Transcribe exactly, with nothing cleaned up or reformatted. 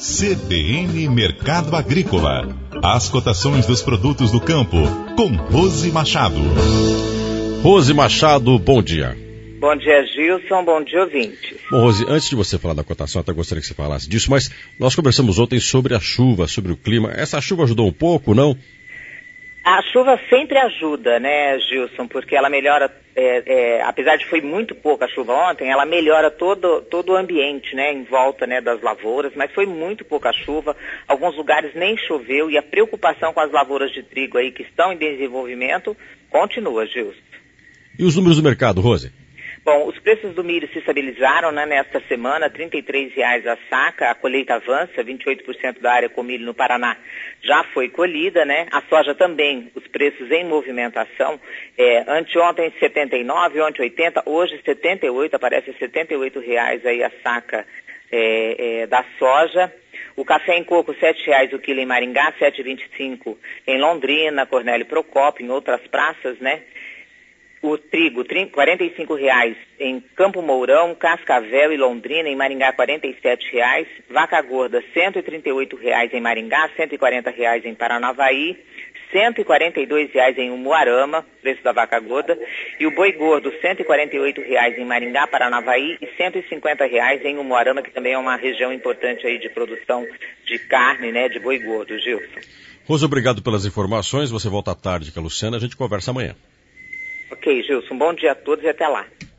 C B N Mercado Agrícola. As cotações dos produtos do campo, com Rose Machado. Rose Machado, bom dia. Bom dia, Gilson. Bom dia, ouvinte. Bom, Rose, antes de você falar da cotação, até gostaria que você falasse disso, mas nós conversamos ontem sobre a chuva, sobre o clima. Essa chuva ajudou um pouco, não? A chuva sempre ajuda, né, Gilson, porque ela melhora, é, é, apesar de foi muito pouca a chuva ontem, ela melhora todo, todo o ambiente, né, em volta, né, das lavouras, mas foi muito pouca chuva, alguns lugares nem choveu e a preocupação com as lavouras de trigo aí que estão em desenvolvimento continua, Gilson. E os números do mercado, Rose? Bom, os preços do milho se estabilizaram, né, nesta semana, trinta e três reais a saca, a colheita avança, vinte e oito por cento da área com milho no Paraná já foi colhida, né, a soja também, os preços em movimentação, é, anteontem setenta e nove, ontem oitenta, hoje setenta e oito, aparece setenta e oito reais aí a saca é, é, da soja. O café em coco, sete reais o quilo em Maringá, sete reais e vinte e cinco em Londrina, Cornélio Procópio, em outras praças, né. O trigo, quarenta e cinco reais em Campo Mourão, Cascavel e Londrina, em Maringá, quarenta e sete reais. Vaca gorda, cento e trinta e oito reais em Maringá, cento e quarenta reais em Paranavaí, cento e quarenta e dois reais em Umuarama, preço da vaca gorda. E o boi gordo, cento e quarenta e oito reais em Maringá, Paranavaí e cento e cinquenta reais em Umuarama, que também é uma região importante aí de produção de carne, né, de boi gordo, Gilson. Rose, obrigado pelas informações. Você volta à tarde com a Luciana, a gente conversa amanhã. Ok, Gilson, bom dia a todos e até lá.